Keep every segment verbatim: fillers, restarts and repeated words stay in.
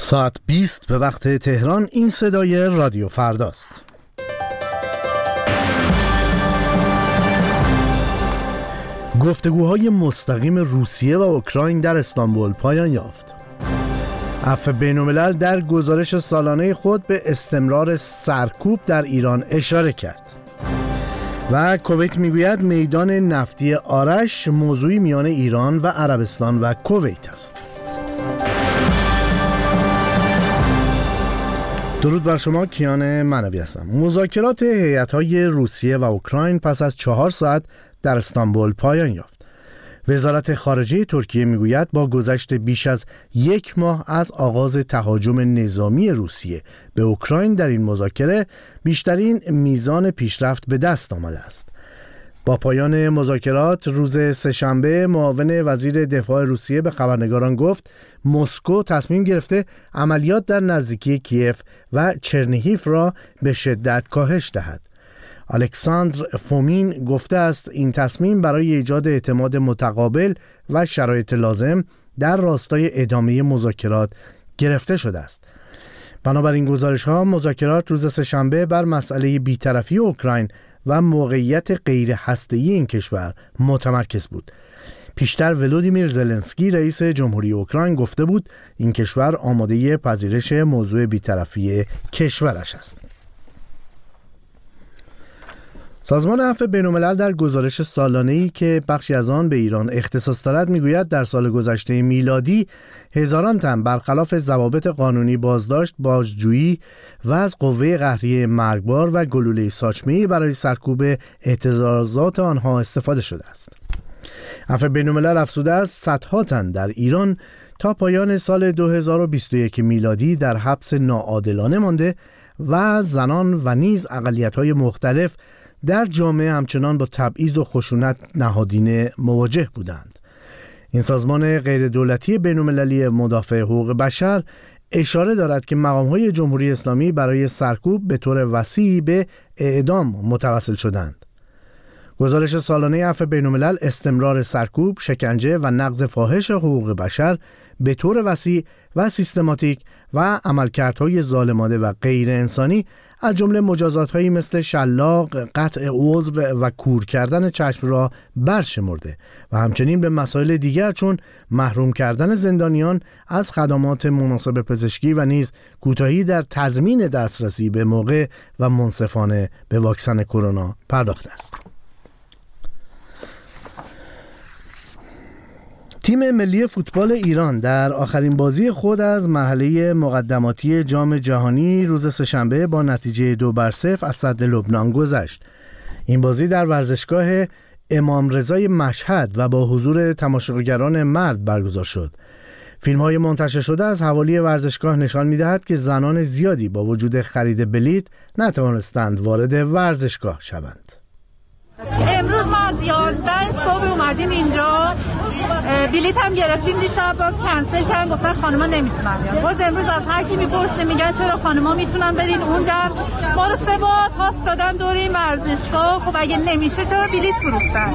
ساعت بیست به وقت تهران. این صدای رادیو فرداست. گفتگوهای مستقیم روسیه و اوکراین در استانبول پایان یافت. عفو بین‌الملل در گزارش سالانه خود به استمرار سرکوب در ایران اشاره کرد. و کویت میگوید میدان نفتی آرش موضوعی میان ایران و عربستان و کویت است. درود بر شما، کیان منوی هستم. مذاکرات هیئت‌های روسیه و اوکراین پس از چهار ساعت در استانبول پایان یافت. وزارت خارجه ترکیه میگوید با گذشت بیش از یک ماه از آغاز تهاجم نظامی روسیه به اوکراین در این مذاکره بیشترین میزان پیشرفت به دست آمده است. با پایان مذاکرات روز سه‌شنبه معاون وزیر دفاع روسیه به خبرنگاران گفت مسکو تصمیم گرفته عملیات در نزدیکی کیف و چرنیهیف را به شدت کاهش دهد. الکساندر فومین گفته است این تصمیم برای ایجاد اعتماد متقابل و شرایط لازم در راستای ادامه مذاکرات گرفته شده است. بنابراین گزارش‌ها مذاکرات روز سه‌شنبه بر مسئله بی‌طرفی اوکراین و موقعیت غیر هسته‌ای این کشور متمرکز بود. پیشتر ولودیمیر زلنسکی رئیس جمهوری اوکراین گفته بود این کشور آماده پذیرش موضوع بی‌طرفی کشورش است. سازمان عفو بین‌الملل در گزارش سالانه‌ای که بخشی از آن به ایران اختصاص دارد میگوید در سال گذشته میلادی هزاران تن برخلاف ضوابط قانونی بازداشت، بازجویی و از قوه قهریه مرگبار و گلوله ساچمه‌ای برای سرکوب اعتراضات آنها استفاده شده است. عفو بین‌الملل افزوده است صدها تن در ایران تا پایان سال دو هزار و بیست و یک میلادی در حبس ناعادلانه مانده و زنان و نیز اقلیت‌های مختلف در جامعه همچنان با تبعیض و خشونت نهادینه مواجه بودند. این سازمان غیردولتی بین‌المللی مدافع حقوق بشر اشاره دارد که مقام‌های جمهوری اسلامی برای سرکوب به طور وسیعی به اعدام متوسل شدند. گزارش سالانه عفو بین‌الملل استمرار سرکوب، شکنجه و نقض فاحش حقوق بشر به طور وسیع و سیستماتیک و عملکردهای ظالمانه و غیر انسانی از جمله مجازات‌هایی مثل شلاق، قطع عضو و کور کردن چشم را برشمرده و همچنین به مسائل دیگر چون محروم کردن زندانیان از خدمات مناسب پزشکی و نیز کوتاهی در تضمین دسترسی به موقع و منصفانه به واکسن کرونا پرداخته است. تیم ملی فوتبال ایران در آخرین بازی خود از مرحله مقدماتی جام جهانی روز سه‌شنبه با نتیجه دو بر صفر از صد لبنان گذشت. این بازی در ورزشگاه امام رضای مشهد و با حضور تماشاگران مرد برگزار شد. فیلم‌های منتشر شده از حوالی ورزشگاه نشان می‌دهد که زنان زیادی با وجود خرید بلیت نتوانستند وارد ورزشگاه شوند. امروز ما از یازده صبح اومدیم اینجا، بلیط هم گرفتیم، دیشب باز کنسل کردن، گفتن خانما نمیتونن بیان. باز امروز از هر کی میپرسیم میگن چرا خانما میتونن برین اون در. ما رو سه بار پاس دادن دور این ورزشگاه، خب اگه نمیشه چرا بلیط فروختن؟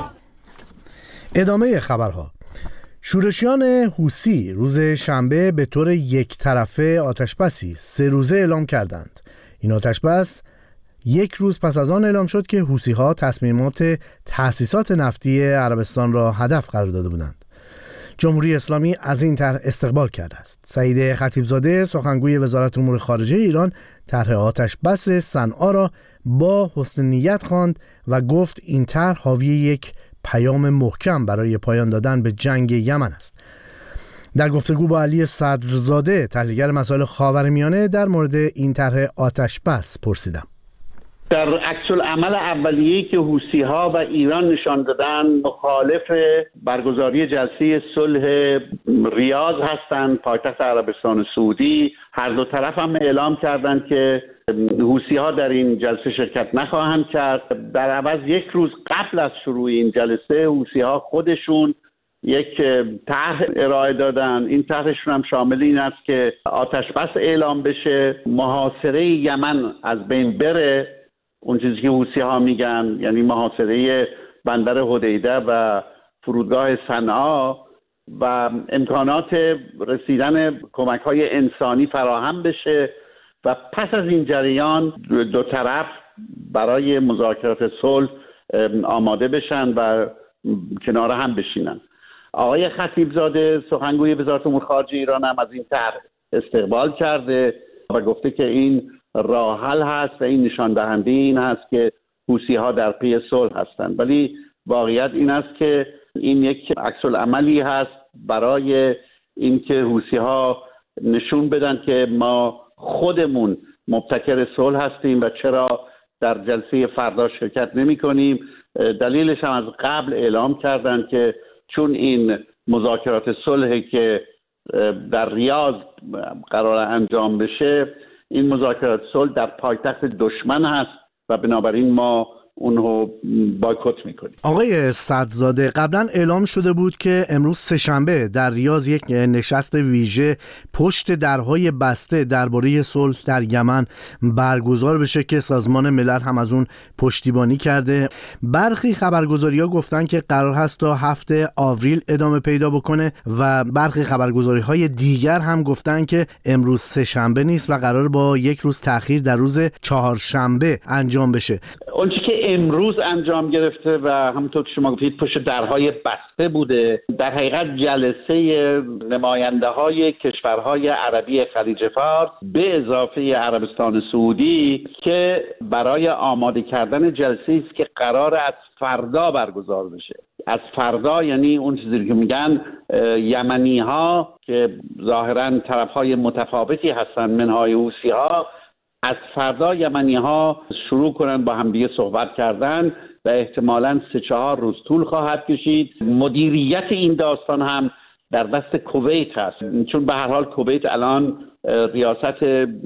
ادامه خبرها. شورشیان حوثی روز شنبه به طور یک طرفه آتشبسی سه روزه اعلام کردند. این آتشبس یک روز پس از آن اعلام شد که حوثی‌ها تصمیمات تأسیسات نفتی عربستان را هدف قرار داده بودند. جمهوری اسلامی از این طرح استقبال کرده است. سعید خطیبزاده سخنگوی وزارت امور خارجه ایران طرح آتش بس صنعا را با حسن نیت خواند و گفت این طرح حاوی یک پیام محکم برای پایان دادن به جنگ یمن است. در گفتگو با علی صدرزاده تحلیلگر مسائل خاورمیانه در مورد این طرح آتش بس پرسیدم. در عکس العمل اولیه‌ای که حوثی‌ها و ایران نشان دادن مخالف برگزاری جلسه صلح ریاض هستند، پایتخت عربستان سعودی. هر دو طرف هم اعلام کردند که حوثی‌ها در این جلسه شرکت نخواهند کرد. در عوض یک روز قبل از شروع این جلسه حوثی‌ها خودشون یک طرح ارائه دادن. این طرحشون هم شامل این است که آتش بس اعلام بشه، محاصره یمن از بین بره، اون چیزی که حوثی‌ها میگن، یعنی محاصره بندر حدیده و فرودگاه صنعا، و امکانات رسیدن کمک‌های انسانی فراهم بشه و پس از این جریان دو طرف برای مذاکرات صلح آماده بشن و کنار هم بشینن. آقای خطیبزاده سخنگوی وزارت امور خارجه ایران هم از این طرح استقبال کرده و گفته که این راه حل هست و این نشان دهنده این هست که حوثی‌ها در پی صلح هستند. ولی واقعیت این است که این یک عکس العملی هست برای اینکه حوثی‌ها نشون بدن که ما خودمون مبتکر صلح هستیم و چرا در جلسه فردا شرکت نمی‌کنیم. دلیلش هم از قبل اعلام کردن که چون این مذاکرات صلحی که در ریاض قرار انجام بشه، این مذاکرات صلح در پایتخت دشمن هست و بنابراین ما اونو بایکوت میکنیم. آقای صدرزاده، قبلا اعلام شده بود که امروز سه‌شنبه در ریاض یک نشست ویژه پشت درهای بسته درباره صلح در یمن برگزار بشه که سازمان ملل هم از اون پشتیبانی کرده. برخی خبرگزاری‌ها گفتن که قرار هست تا هفته آوریل ادامه پیدا بکنه و برخی خبرگزاری‌های دیگر هم گفتن که امروز سه‌شنبه نیست و قرار با یک روز تأخیر در روز چهارشنبه انجام بشه. اونچه که امروز انجام گرفته و همونطور که شما گفتید پشت درهای بسته بوده، در حقیقت جلسه نماینده های کشورهای عربی خلیج فارس به اضافه عربستان سعودی که برای آماده کردن جلسه است که قرار از فردا برگزار بشه. از فردا یعنی اون چیزی که میگن یمنی ها که ظاهرا طرف های متفاوتی هستن منهای حوثی ها، از فردا یمنی ها شروع کنن با هم دیگه صحبت کردن و احتمالاً سه چهار روز طول خواهد کشید. مدیریت این داستان هم در دست کویت هست، چون به هر حال کویت الان ریاست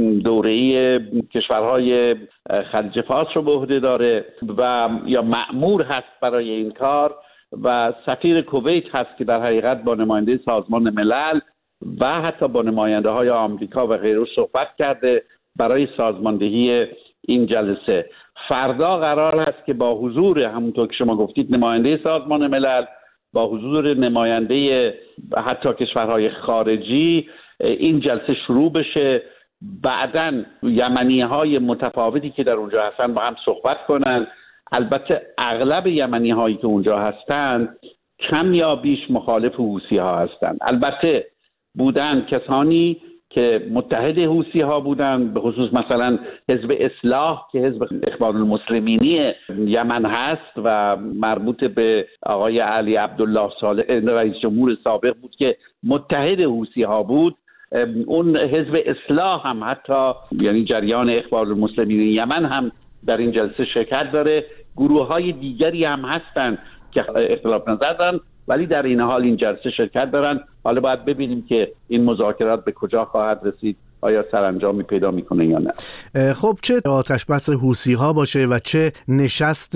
دوره‌ای کشورهای خلیج فارس رو به عهده داره و یا مأمور هست برای این کار و سفیر کویت هست که در حقیقت با نماینده سازمان ملل و حتی با نماینده های آمریکا و غیره صحبت کرده برای سازماندهی این جلسه. فردا قرار است که با حضور همونطور که شما گفتید نماینده سازمان ملل، با حضور نماینده حتی کشورهای خارجی این جلسه شروع بشه. بعداً یمنی های متفاوتی که در اونجا هستن با هم صحبت کنن. البته اغلب یمنی هایی که اونجا هستن کم یا بیش مخالف حوثی ها هستن. البته بودن کسانی که متحد حوثی ها بودن، به خصوص مثلا حزب اصلاح که حزب اخوان المسلمینی یمن هست و مربوط به آقای علی عبدالله صالح رئیس جمهور سابق بود که متحد حوثی ها بود. اون حزب اصلاح هم حتی یعنی جریان اخوان المسلمین یمن هم در این جلسه شرکت داره. گروه های دیگری هم هستن که اختلاف نظر دارن ولی در این حال این جلسه شرکت دارن. حالا باید ببینیم که این مذاکرات به کجا خواهد رسید، آیا سرانجامی پیدا میکنه یا نه. خب چه آتش بس حوثی ها باشه و چه نشست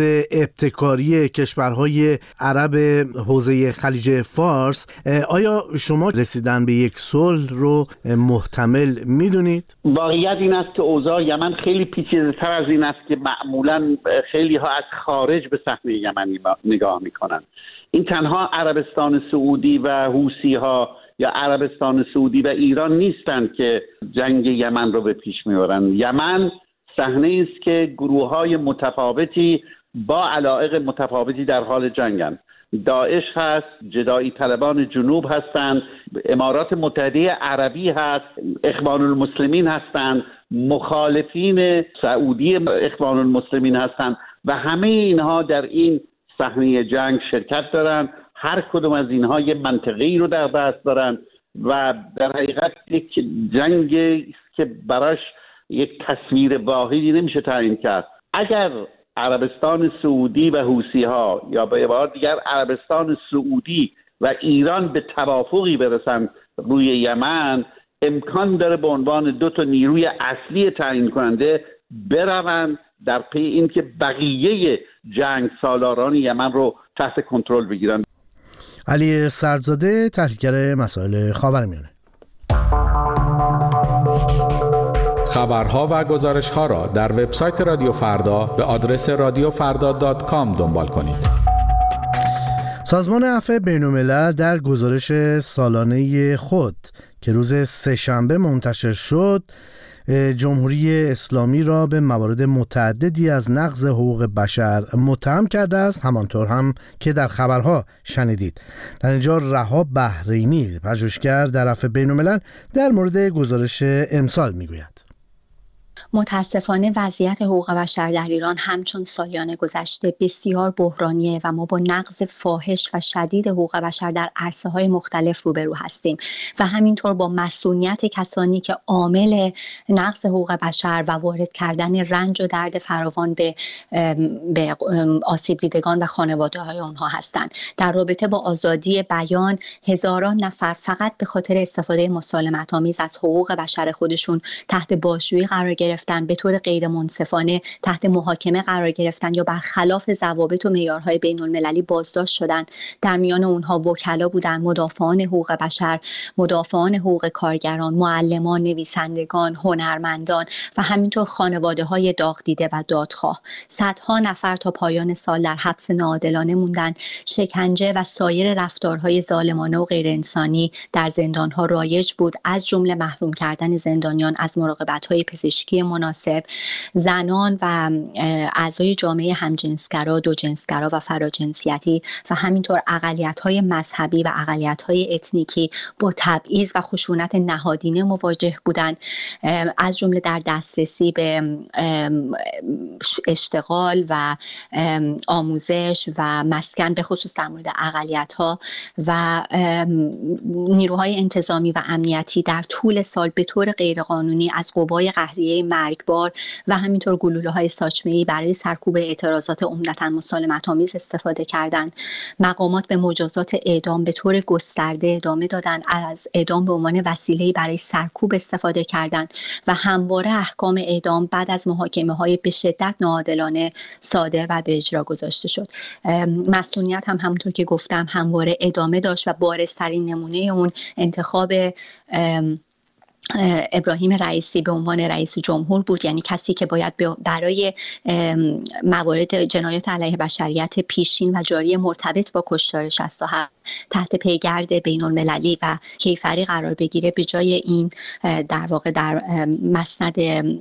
ابتکاری کشورهای عرب حوزه خلیج فارس، آیا شما رسیدن به یک صلح رو محتمل میدونید؟ واقعیت این است که اوضاع یمن خیلی پیچیده‌تر از این است که معمولا خیلی ها از خارج به صحنه یمنی نگاه میکنن. این تنها عربستان سعودی و حوثی ها یا عربستان سعودی و ایران نیستند که جنگ یمن رو به پیش میبرن. یمن صحنه است که گروه های متفاوتی با علایق متفاوتی در حال جنگن. داعش هست، جدایی طلبان جنوب هستند، امارات متحده عربی هست، اخوان المسلمین هستند، مخالفین سعودی اخوان المسلمین هستند و همه اینها در این صحنه جنگ شرکت دارن. هر کدوم از اینها یه منطقه‌ای رو در دست دارن و در حقیقت یک جنگی که براش یک تصویر واحدی نمیشه تعیین کرد. اگر عربستان سعودی و حوثی ها یا به عبارت دیگر عربستان سعودی و ایران به توافقی برسن روی یمن، امکان داره به عنوان دو تا نیروی اصلی تعیین کننده بروند در پی اینکه بقیه جنگ سالاران یمن رو تحت کنترل بگیرن. علی صدرزاده، تحلیلگر مسائل خاورمیانه. خبرها و گزارش‌ها را در وبسایت رادیو فردا به آدرس رادیو فردا دات کام دنبال کنید. سازمان عفو بین‌الملل در گزارش سالانه خود که روز سه‌شنبه منتشر شد، جمهوری اسلامی را به موارد متعددی از نقض حقوق بشر متهم کرده است، همانطور هم که در خبرها شنیدید. در اینجا رها بحرینی، پژوهشگر در عفو بین‌الملل، در مورد گزارش امسال میگوید: متاسفانه وضعیت حقوق بشر در ایران همچون سالیان گذشته بسیار بحرانیه و ما با نقض فاحش و شدید حقوق بشر در عرصه‌های مختلف روبرو هستیم و همینطور با مسئولیت کسانی که عامل نقض حقوق بشر و وارد کردن رنج و درد فراوان به به آسیب دیدگان و خانواده‌های آنها هستند. در رابطه با آزادی بیان، هزاران نفر فقط به خاطر استفاده مسالمت‌آمیز از حقوق بشر خودشون تحت بازجویی قرار گرفتن، به طور غیر منصفانه تحت محاکمه قرار گرفتن یا برخلاف ضوابط و معیارهای بین المللی بازداشت شدن. در میان اونها وکلا بودن، مدافعان حقوق بشر، مدافعان حقوق کارگران، معلمان، نویسندگان، هنرمندان و همینطور خانواده‌های داغ دیده و دادخواه. صدها نفر تا پایان سال در حبس ناعادلانه موندن. شکنجه و سایر رفتارهای ظالمانه و غیر انسانی در زندان‌ها رایج بود، از جمله محروم کردن زندانیان از مراقبت‌های پزشکی مناسب. زنان و اعضای جامعه همجنسگرا، دوجنسگرا و فراجنسیتی و همینطور اقلیت‌های مذهبی و اقلیت‌های اتنیکی با تبعیض و خشونت نهادینه مواجه بودند، از جمله در دسترسی به اشتغال و آموزش و مسکن، به خصوص در مورد اقلیت‌ها و نیروهای انتظامی و امنیتی در طول سال به طور غیرقانونی از قوای قهریه مرگبار و همینطور گلوله‌های ساچمه‌ای برای سرکوب اعتراضات عمدتاً مسالمت‌آمیز استفاده کردند. مقامات به مجازات اعدام به طور گسترده ادامه دادند، از اعدام به عنوان وسیله‌ای برای سرکوب استفاده کردند و همواره احکام اعدام بعد از محاکمه‌های به شدت ناعادلانه صادر و به اجرا گذاشته شد. مسئولیت هم همونطور که گفتم همواره ادامه داشت و بارزترین نمونه اون انتخاب ابراهیم رئیسی به عنوان رئیس جمهور بود، یعنی کسی که باید برای موارد جنایات علیه بشریت پیشین و جاری مرتبط با کشتار شصت و هفت تحت پیگرد بین المللی و کیفری قرار بگیره، به جای این در واقع در مسند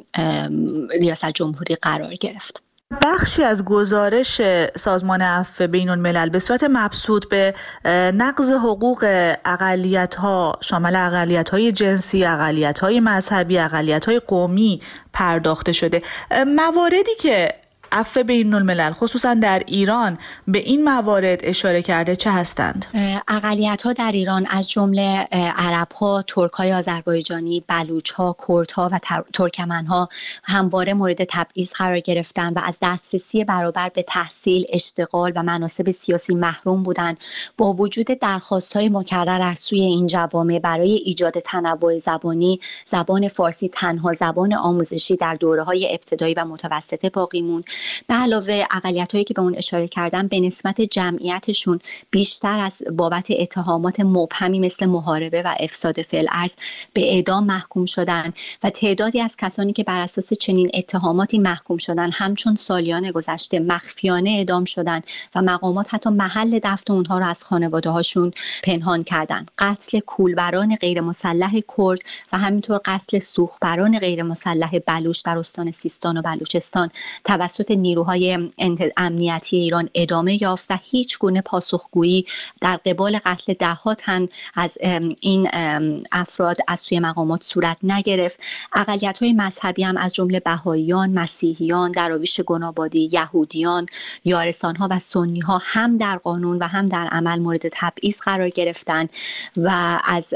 ریاست جمهوری قرار گرفت. بخشی از گزارش سازمان عفو بین‌الملل به صورت مبسوط به نقض حقوق اقلیت‌ها شامل اقلیت‌های جنسی، اقلیت‌های مذهبی، اقلیت‌های قومی پرداخته شده. مواردی که عفو بین‌الملل خصوصا در ایران به این موارد اشاره کرده چه هستند؟ اقلیت‌ها در ایران از جمله عرب‌ها، ترک‌های آذربایجانی، بلوچ‌ها، کردها و ترکمن‌ها همواره مورد تبعیض قرار گرفتند و از دسترسی برابر به تحصیل، اشتغال و مناصب سیاسی محروم بودند. با وجود درخواست‌های مکرر از سوی این جوامع برای ایجاد تنوع زبانی، زبان فارسی تنها زبان آموزشی در دوره‌های ابتدایی و متوسطه باقی موند. به علاوه اقلیت‌هایی که به اون اشاره کردم به نسبت جمعیتشون بیشتر از بابت اتهامات مبهمی مثل محاربه و افساد فی‌الارض به اعدام محکوم شدن و تعدادی از کسانی که بر اساس چنین اتهاماتی محکوم شدن همچون سالیان گذشته مخفیانه اعدام شدن و مقامات حتی محل دفن اونها را از خانواده‌هاشون پنهان کردند. قتل کولبران غیر مسلح کرد و همینطور قتل سوخبران غیر مسلح بلوچ در استان سیستان و بلوچستان توسط نیروهای امنیتی ایران ادامه یافت و هیچ گونه پاسخگویی در قبال قتل ده‌ها تن از این افراد از سوی مقامات صورت نگرفت. اقلیت‌های مذهبی هم از جمله بهائیان، مسیحیان، دراویش گنابادی، یهودیان، یارسان‌ها و سنی‌ها هم در قانون و هم در عمل مورد تبعیض قرار گرفتند و از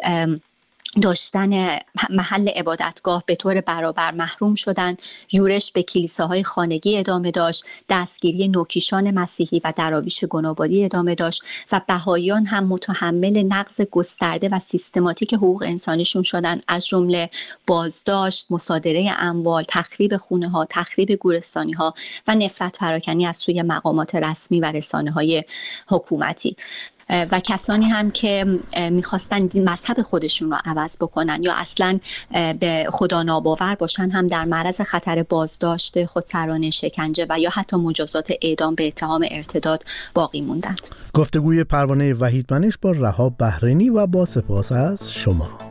داشتن محل عبادتگاه به طور برابر محروم شدند. یورش به کلیساهای خانگی ادامه داشت، دستگیری نوکیشان مسیحی و دراویش گنابادی ادامه داشت و بهائیان هم متحمل نقض گسترده و سیستماتیک حقوق انسانیشون شدند، از جمله بازداشت، مصادره اموال، تخریب خونه‌ها، تخریب گورستانی‌ها و نفرت پراکنی از سوی مقامات رسمی و رسانه‌های حکومتی. و کسانی هم که میخواستن مذهب خودشون رو عوض بکنن یا اصلا به خدا ناباور باشن هم در معرض خطر بازداشت، خودسرانه، شکنجه و یا حتی مجازات اعدام به اتهام ارتداد باقی موندند. گفتگوی پروانه وحیدمنش با رهاب بحرینی و با سپاس از شما.